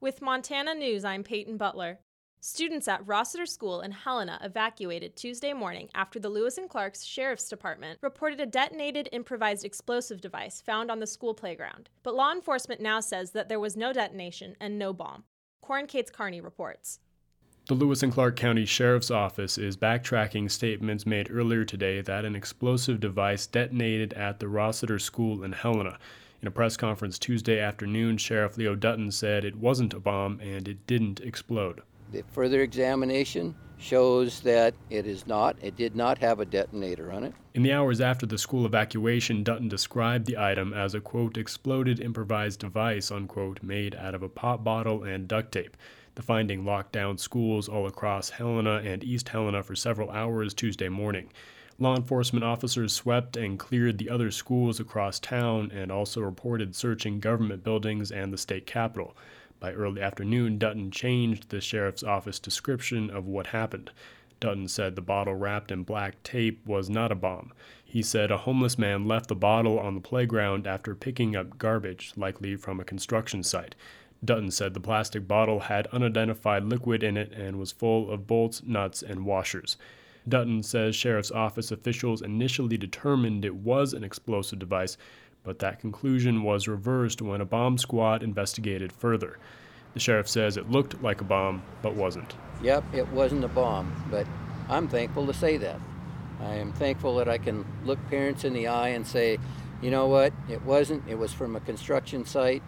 With Montana News, I'm Peyton Butler. Students at Rossiter School in Helena evacuated Tuesday morning after the Lewis and Clark's Sheriff's Department reported a detonated improvised explosive device found on the school playground. But law enforcement now says that there was no detonation and no bomb. Corin Cates Carney reports. The Lewis and Clark County Sheriff's Office is backtracking statements made earlier today that an explosive device detonated at the Rossiter School in Helena. In a press conference Tuesday afternoon, Sheriff Leo Dutton said it wasn't a bomb and it didn't explode. The further examination shows that it did not have a detonator on it. In the hours after the school evacuation, Dutton described the item as a, quote, exploded improvised device, unquote, made out of a pop bottle and duct tape. The finding locked down schools all across Helena and East Helena for several hours Tuesday morning. Law enforcement officers swept and cleared the other schools across town and also reported searching government buildings and the state capitol. By early afternoon, Dutton changed the sheriff's office description of what happened. Dutton said the bottle wrapped in black tape was not a bomb. He said a homeless man left the bottle on the playground after picking up garbage, likely from a construction site. Dutton said the plastic bottle had unidentified liquid in it and was full of bolts, nuts, and washers. Dutton says sheriff's office officials initially determined it was an explosive device, but that conclusion was reversed when a bomb squad investigated further. The sheriff says it looked like a bomb, but wasn't. Yep, it wasn't a bomb, but I'm thankful to say that. I am thankful that I can look parents in the eye and say, you know what, it wasn't. It was from a construction site,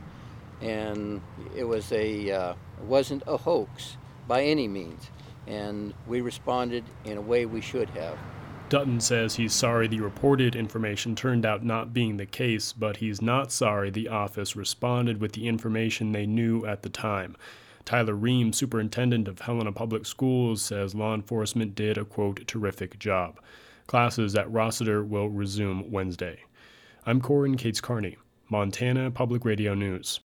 and it wasn't a hoax by any means. And we responded in a way we should have. Dutton says he's sorry the reported information turned out not being the case, but he's not sorry the office responded with the information they knew at the time. Tyler Ream, superintendent of Helena Public Schools, says law enforcement did a, quote, terrific job. Classes at Rossiter will resume Wednesday. I'm Corin Cates Carney, Montana Public Radio News.